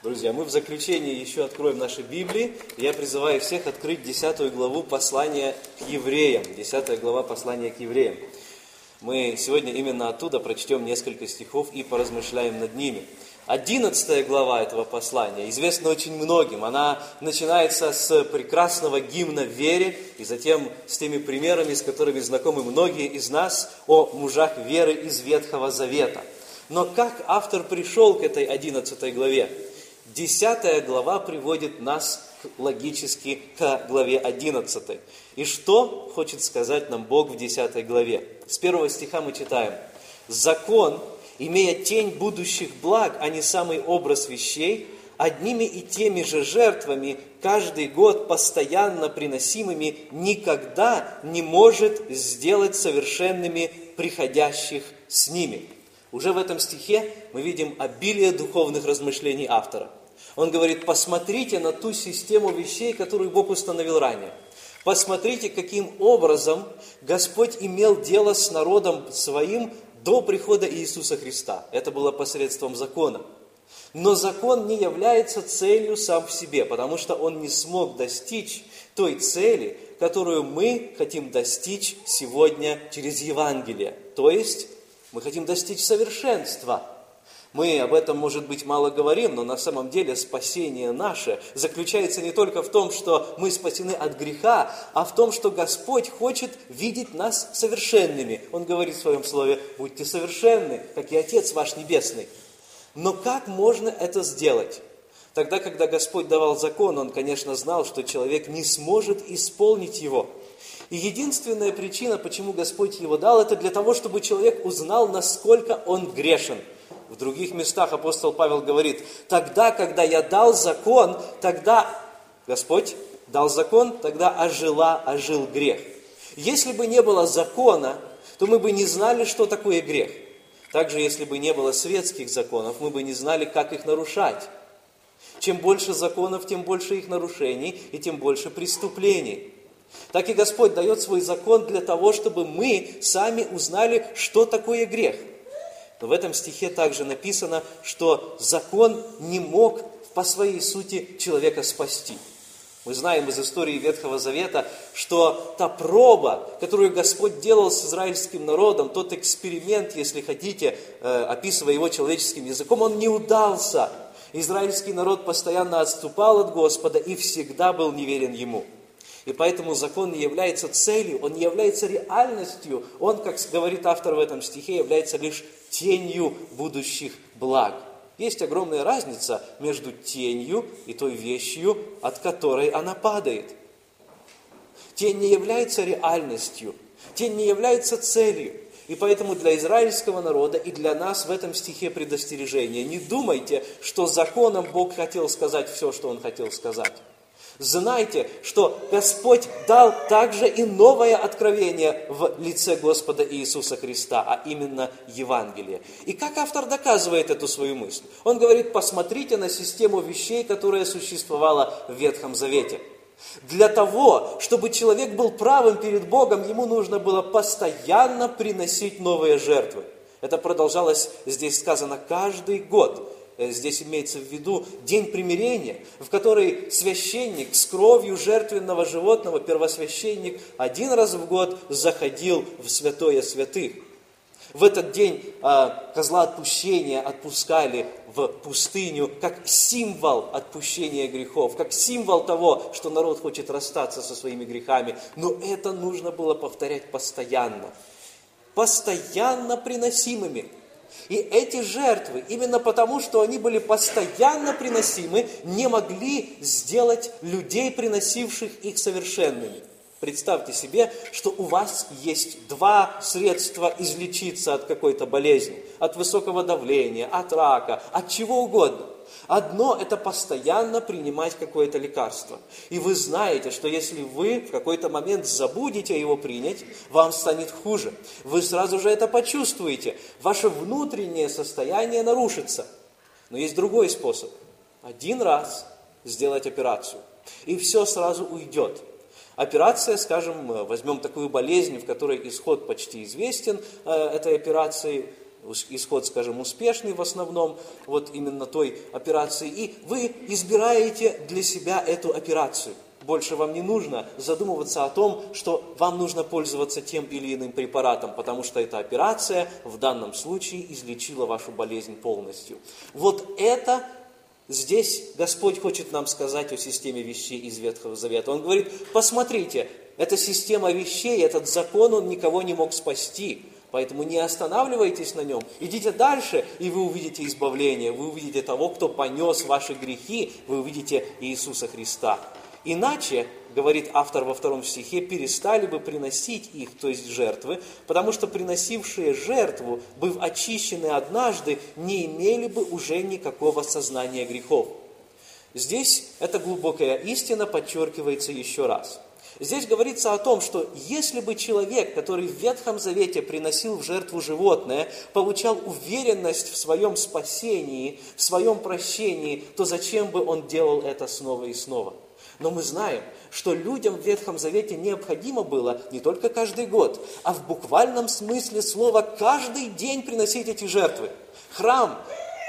Друзья, мы в заключении еще откроем наши Библии. Я призываю всех открыть 10 главу послания к евреям. 10 глава послания к евреям. Мы сегодня именно оттуда прочтем несколько стихов и поразмышляем над ними. 11 глава этого послания известна очень многим. Она начинается с прекрасного гимна вере, и затем с теми примерами, с которыми знакомы многие из нас, о мужах веры из Ветхого Завета. Но как автор пришел к этой 11 главе? 10 глава приводит нас логически к главе 11. И что хочет сказать нам Бог в 10 главе? С 1 стиха мы читаем: «Закон, имея тень будущих благ, а не самый образ вещей, одними и теми же жертвами, каждый год постоянно приносимыми, никогда не может сделать совершенными приходящих с ними». Уже в этом стихе мы видим обилие духовных размышлений автора. Он говорит: посмотрите на ту систему вещей, которую Бог установил ранее. Посмотрите, каким образом Господь имел дело с народом своим до прихода Иисуса Христа. Это было посредством закона. Но закон не является целью сам в себе, потому что он не смог достичь той цели, которую мы хотим достичь сегодня через Евангелие. То есть мы хотим достичь совершенства. Мы об этом, может быть, мало говорим, но на самом деле спасение наше заключается не только в том, что мы спасены от греха, а в том, что Господь хочет видеть нас совершенными. Он говорит в своем слове: «Будьте совершенны, как и Отец ваш Небесный». Но как можно это сделать? Тогда, когда Господь давал закон, Он, конечно, знал, что человек не сможет исполнить его. И единственная причина, почему Господь его дал, это для того, чтобы человек узнал, насколько он грешен. В других местах апостол Павел говорит: тогда, когда я дал закон, тогда Господь дал закон, тогда ожил грех. Если бы не было закона, то мы бы не знали, что такое грех. Также, если бы не было светских законов, мы бы не знали, как их нарушать. Чем больше законов, тем больше их нарушений и тем больше преступлений. Так и Господь дает свой закон для того, чтобы мы сами узнали, что такое грех. Но в этом стихе также написано, что закон не мог по своей сути человека спасти. Мы знаем из истории Ветхого Завета, что та проба, которую Господь делал с израильским народом, тот эксперимент, если хотите, описывая его человеческим языком, он не удался. Израильский народ постоянно отступал от Господа и всегда был неверен Ему. И поэтому закон не является целью, он не является реальностью. Он, как говорит автор в этом стихе, является лишь тенью будущих благ. Есть огромная разница между тенью и той вещью, от которой она падает. Тень не является реальностью, тень не является целью. И поэтому для израильского народа и для нас в этом стихе предостережение. Не думайте, что законом Бог хотел сказать все, что Он хотел сказать. Знайте, что Господь дал также и новое откровение в лице Господа Иисуса Христа, а именно Евангелие. И как автор доказывает эту свою мысль? Он говорит: посмотрите на систему вещей, которая существовала в Ветхом Завете. Для того, чтобы человек был правым перед Богом, ему нужно было постоянно приносить новые жертвы. Это продолжалось, здесь сказано, каждый год. Здесь имеется в виду день примирения, в который священник с кровью жертвенного животного, первосвященник, один раз в год заходил в святое святых. В этот день козла отпущения отпускали в пустыню как символ отпущения грехов, как символ того, что народ хочет расстаться со своими грехами. Но это нужно было повторять постоянно приносимыми. И эти жертвы, именно потому, что они были постоянно приносимы, не могли сделать людей, приносивших их, совершенными. Представьте себе, что у вас есть два средства излечиться от какой-то болезни, от высокого давления, от рака, от чего угодно. Одно – это постоянно принимать какое-то лекарство. И вы знаете, что если вы в какой-то момент забудете его принять, вам станет хуже. Вы сразу же это почувствуете. Ваше внутреннее состояние нарушится. Но есть другой способ. Один раз сделать операцию, и все сразу уйдет. Операция, скажем, возьмем такую болезнь, в которой исход почти известен этой операции, исход, скажем, успешный в основном, вот именно той операции, и вы избираете для себя эту операцию. Больше вам не нужно задумываться о том, что вам нужно пользоваться тем или иным препаратом, потому что эта операция в данном случае излечила вашу болезнь полностью. Вот это здесь Господь хочет нам сказать о системе вещей из Ветхого Завета. Он говорит, посмотрите, эта система вещей, этот закон, он никого не мог спасти. Поэтому не останавливайтесь на нем, идите дальше, и вы увидите избавление, вы увидите того, кто понес ваши грехи, вы увидите Иисуса Христа. Иначе, говорит автор во 2 стихе, перестали бы приносить их, то есть жертвы, потому что приносившие жертву, быв очищены однажды, не имели бы уже никакого сознания грехов. Здесь эта глубокая истина подчеркивается еще раз. Здесь говорится о том, что если бы человек, который в Ветхом Завете приносил в жертву животное, получал уверенность в своем спасении, в своем прощении, то зачем бы он делал это снова и снова? Но мы знаем, что людям в Ветхом Завете необходимо было не только каждый год, а в буквальном смысле слова каждый день приносить эти жертвы. Храм,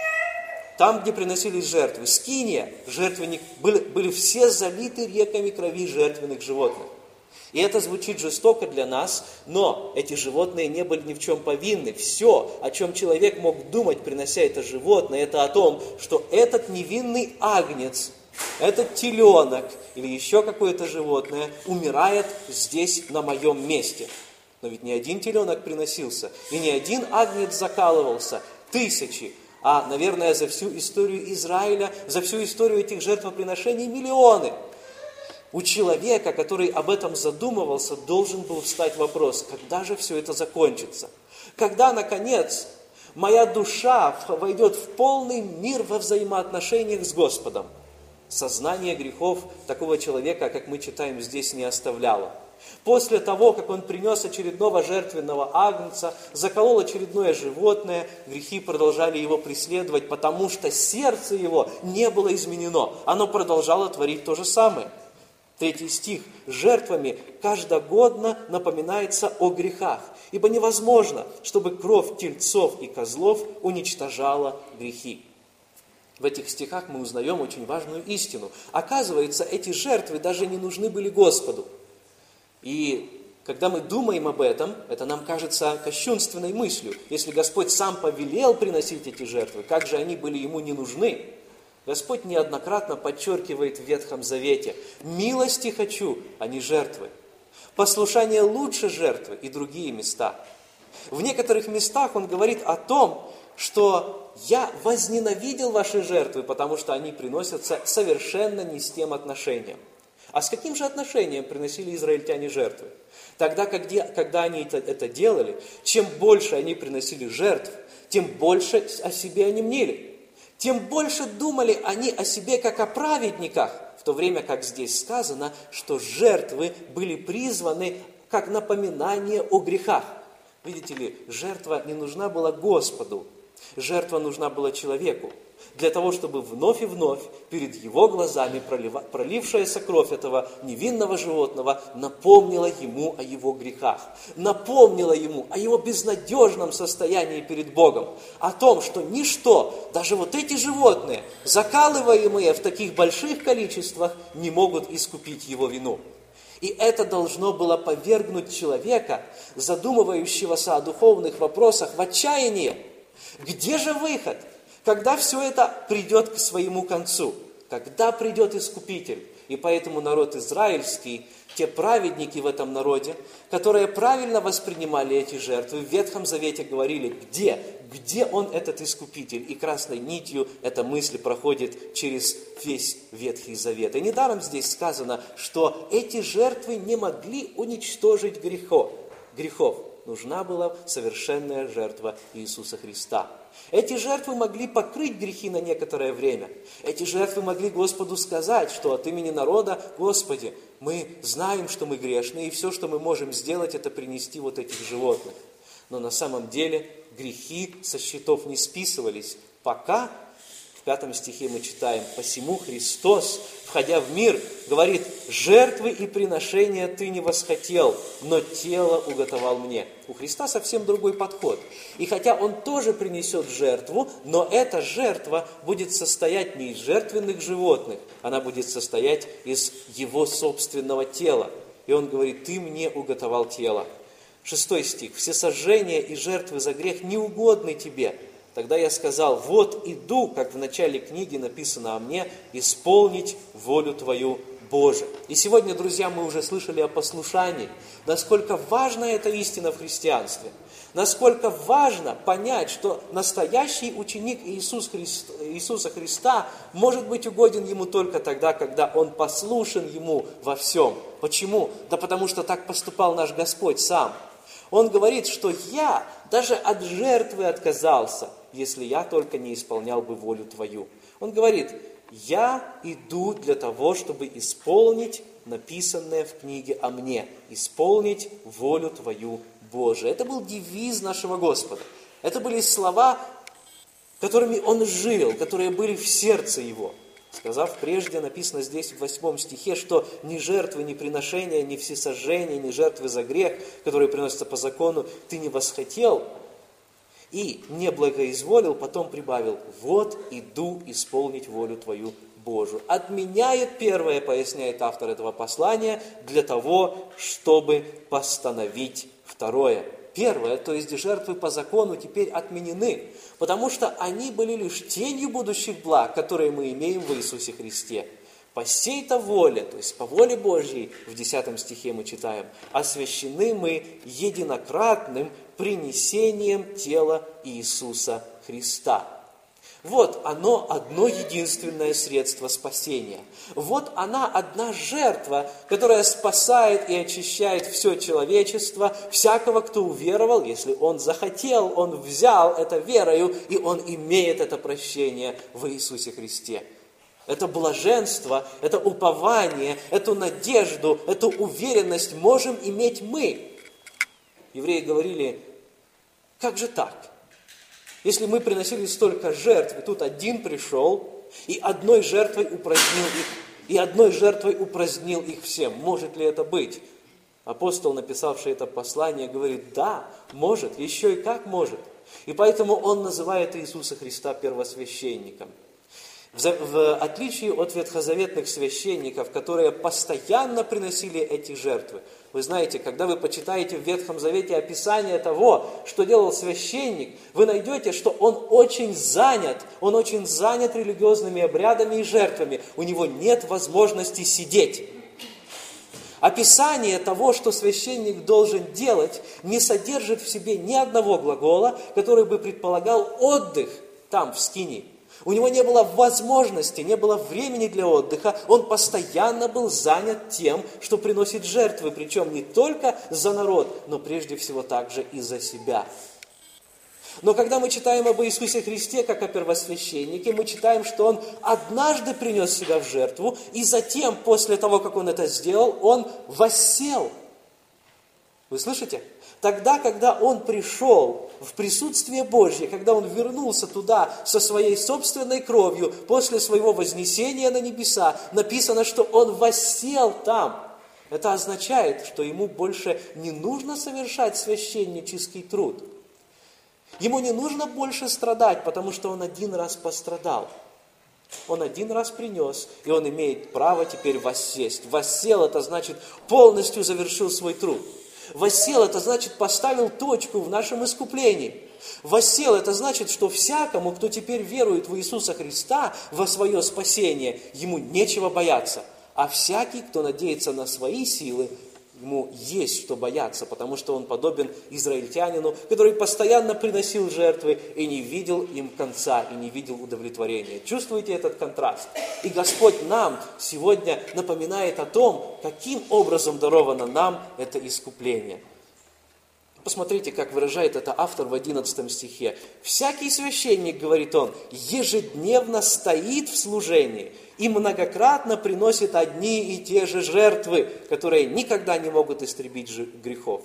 там, где приносились жертвы, скиния, жертвенник, были все залиты реками крови жертвенных животных. И это звучит жестоко для нас, но эти животные не были ни в чем повинны. Все, о чем человек мог думать, принося это животное, это о том, что этот невинный агнец, этот теленок или еще какое-то животное умирает здесь, на моем месте. Но ведь не один теленок приносился, и не один агнец закалывался, тысячи, а, наверное, за всю историю Израиля, за всю историю этих жертвоприношений миллионы. У человека, который об этом задумывался, должен был встать вопрос, когда же все это закончится? Когда, наконец, моя душа войдет в полный мир во взаимоотношениях с Господом? Сознание грехов такого человека, как мы читаем здесь, не оставляло. После того, как он принес очередного жертвенного агнца, заколол очередное животное, грехи продолжали его преследовать, потому что сердце его не было изменено. Оно продолжало творить то же самое. 3 стих. «Жертвами каждогодно напоминается о грехах, ибо невозможно, чтобы кровь тельцов и козлов уничтожала грехи». В этих стихах мы узнаем очень важную истину. Оказывается, эти жертвы даже не нужны были Господу. И когда мы думаем об этом, это нам кажется кощунственной мыслью. Если Господь сам повелел приносить эти жертвы, как же они были Ему не нужны? Господь неоднократно подчеркивает в Ветхом Завете: «Милости хочу, а не жертвы». Послушание лучше жертвы и другие места. В некоторых местах Он говорит о том, что «я возненавидел ваши жертвы, потому что они приносятся совершенно не с тем отношением». А с каким же отношением приносили израильтяне жертвы? Тогда, когда они это делали, чем больше они приносили жертв, тем больше о себе они мнили. Тем больше думали они о себе, как о праведниках, в то время как здесь сказано, что жертвы были призваны как напоминание о грехах. Видите ли, жертва не нужна была Господу, жертва нужна была человеку, для того, чтобы вновь и вновь перед его глазами пролившаяся кровь этого невинного животного напомнила ему о его грехах, напомнила ему о его безнадежном состоянии перед Богом, о том, что ничто, даже вот эти животные, закалываемые в таких больших количествах, не могут искупить его вину. И это должно было повергнуть человека, задумывающегося о духовных вопросах, в отчаяние. Где же выход? Когда все это придет к своему концу? Когда придет Искупитель? И поэтому народ израильский, те праведники в этом народе, которые правильно воспринимали эти жертвы, в Ветхом Завете говорили, где он, этот Искупитель? И красной нитью эта мысль проходит через весь Ветхий Завет. И недаром здесь сказано, что эти жертвы не могли уничтожить грехов. Нужна была совершенная жертва Иисуса Христа. Эти жертвы могли покрыть грехи на некоторое время. Эти жертвы могли Господу сказать, что от имени народа: Господи, мы знаем, что мы грешны, и все, что мы можем сделать, это принести вот этих животных. Но на самом деле грехи со счетов не списывались, пока 5 стихе мы читаем: «Посему Христос, входя в мир, говорит: жертвы и приношения ты не восхотел, но тело уготовал мне». У Христа совсем другой подход. И хотя Он тоже принесет жертву, но эта жертва будет состоять не из жертвенных животных, она будет состоять из Его собственного тела. И Он говорит: ты мне уготовал тело. 6 стих. «Всесожжения и жертвы за грех не угодны тебе. Тогда я сказал: вот иду, как в начале книги написано о мне, исполнить волю Твою, Боже». И сегодня, друзья, мы уже слышали о послушании. Насколько важна эта истина в христианстве. Насколько важно понять, что настоящий ученик Иисуса Христа может быть угоден Ему только тогда, когда он послушен Ему во всем. Почему? Да потому что так поступал наш Господь сам. Он говорит, что я даже от жертвы отказался, если я только не исполнял бы волю Твою. Он говорит: я иду для того, чтобы исполнить написанное в книге о мне, исполнить волю Твою, Боже. Это был девиз нашего Господа. Это были слова, которыми Он жил, которые были в сердце Его. Сказав прежде, написано здесь в 8 стихе, что ни жертвы, ни приношения, ни всесожжения, ни жертвы за грех, которые приносятся по закону, ты не восхотел и не благоизволил, потом прибавил: вот иду исполнить волю Твою, Божию. Отменяет первое, поясняет автор этого послания, для того, чтобы постановить второе. Первое, то есть жертвы по закону, теперь отменены, потому что они были лишь тенью будущих благ, которые мы имеем в Иисусе Христе. По сей-то воле, то есть по воле Божьей, в 10 стихе мы читаем: освящены мы единократным принесением тела Иисуса Христа. Вот оно одно единственное средство спасения. Вот она одна жертва, которая спасает и очищает все человечество, всякого, кто уверовал, если он захотел, он взял это верою, и он имеет это прощение в Иисусе Христе. Это блаженство, это упование, эту надежду, эту уверенность можем иметь мы. Евреи говорили: как же так? Если мы приносили столько жертв, и тут один пришел, и одной жертвой упразднил их всем, может ли это быть? Апостол, написавший это послание, говорит: да, может, еще и как может. И поэтому он называет Иисуса Христа первосвященником. В отличие от ветхозаветных священников, которые постоянно приносили эти жертвы. Вы знаете, когда вы почитаете в Ветхом Завете описание того, что делал священник, вы найдете, что он очень занят религиозными обрядами и жертвами. У него нет возможности сидеть. Описание того, что священник должен делать, не содержит в себе ни одного глагола, который бы предполагал отдых там, в скинии. У него не было возможности, не было времени для отдыха. Он постоянно был занят тем, что приносит жертвы, причем не только за народ, но прежде всего также и за себя. Но когда мы читаем об Иисусе Христе, как о первосвященнике, мы читаем, что Он однажды принес себя в жертву, и затем, после того, как Он это сделал, Он воссел. Вы слышите? Тогда, когда Он пришел в присутствие Божье, когда Он вернулся туда со своей собственной кровью, после своего вознесения на небеса, написано, что Он воссел там. Это означает, что Ему больше не нужно совершать священнический труд. Ему не нужно больше страдать, потому что Он один раз пострадал. Он один раз принес, и Он имеет право теперь воссесть. Воссел – это значит, полностью завершил свой труд. Воссел – это значит, поставил точку в нашем искуплении. Воссел – это значит, что всякому, кто теперь верует в Иисуса Христа, во свое спасение, ему нечего бояться. А всякий, кто надеется на свои силы, ему есть что бояться, потому что он подобен израильтянину, который постоянно приносил жертвы и не видел им конца, и не видел удовлетворения. Чувствуете этот контраст? И Господь нам сегодня напоминает о том, каким образом даровано нам это искупление. Посмотрите, как выражает это автор в 11 стихе. «Всякий священник, — говорит он, — ежедневно стоит в служении и многократно приносит одни и те же жертвы, которые никогда не могут истребить грехов».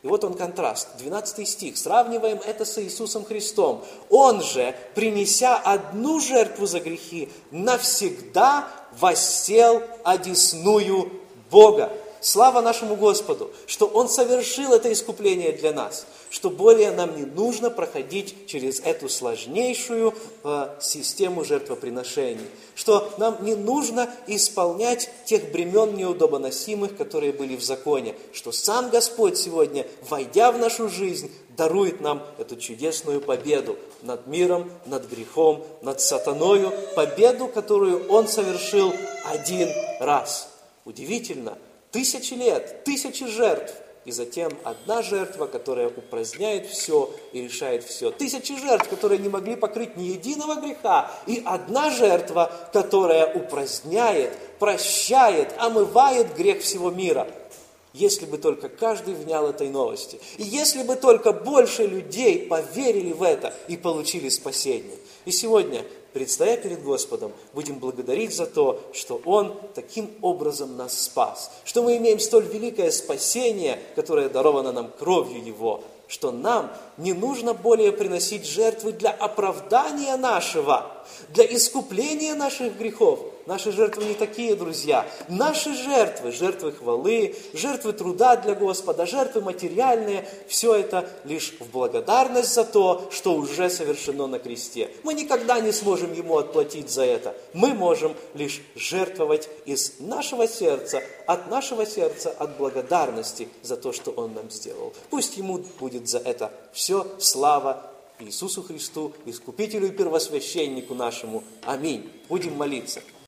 И вот он контраст, 12 стих. Сравниваем это с Иисусом Христом. Он же, принеся одну жертву за грехи, навсегда воссел одесную Бога. Слава нашему Господу, что Он совершил это искупление для нас, что более нам не нужно проходить через эту сложнейшую систему жертвоприношений, что нам не нужно исполнять тех бремен неудобоносимых, которые были в законе, что сам Господь сегодня, войдя в нашу жизнь, дарует нам эту чудесную победу над миром, над грехом, над сатаною, победу, которую Он совершил один раз. Удивительно! 1000 лет, 1000 жертв, и затем одна жертва, которая упраздняет все и решает все. 1000 жертв, которые не могли покрыть ни единого греха, и одна жертва, которая упраздняет, прощает, омывает грех всего мира. Если бы только каждый внял этой новости, и если бы только больше людей поверили в это и получили спасение. И сегодня, предстоя перед Господом, будем благодарить за то, что Он таким образом нас спас, что мы имеем столь великое спасение, которое даровано нам кровью Его, что нам не нужно более приносить жертвы для оправдания нашего, для искупления наших грехов. Наши жертвы не такие, друзья. Наши жертвы, жертвы хвалы, жертвы труда для Господа, жертвы материальные, все это лишь в благодарность за то, что уже совершено на кресте. Мы никогда не сможем Ему отплатить за это. Мы можем лишь жертвовать из нашего сердца, от благодарности за то, что Он нам сделал. Пусть Ему будет за это все слава Иисусу Христу, Искупителю и Первосвященнику нашему. Аминь. Будем молиться.